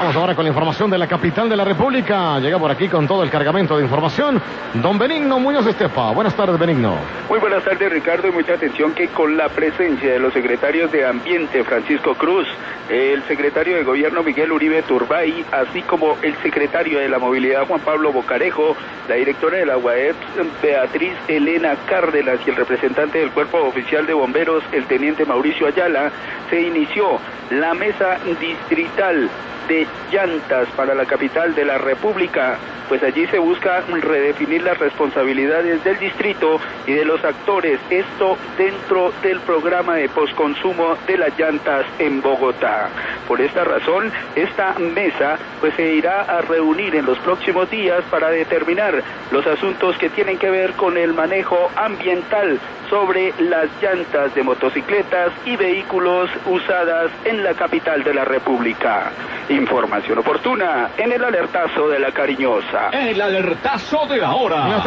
Vamos ahora con la información de la capital de la República. Llega por aquí con todo el cargamento de información don Benigno Muñoz Estepa. Buenas tardes, Benigno. Muy buenas tardes, Ricardo, y mucha atención que con la presencia de los secretarios de Ambiente, Francisco Cruz, el secretario de Gobierno, Miguel Uribe Turbay, así como el secretario de la Movilidad, Juan Pablo Bocarejo, la directora de la UAEP, Beatriz Elena Cárdenas, y el representante del Cuerpo Oficial de Bomberos, el teniente Mauricio Ayala, se inició la mesa distrital de llantas para la capital de la República. Pues allí se busca redefinir las responsabilidades del distrito y de los actores, esto dentro del programa de posconsumo de las llantas en Bogotá. Por esta razón, esta mesa pues se irá a reunir en los próximos días para determinar los asuntos que tienen que ver con el manejo ambiental sobre las llantas de motocicletas y vehículos usadas en la capital de la República. Información oportuna en el alertazo de la Cariñosa. El alertazo de la hora.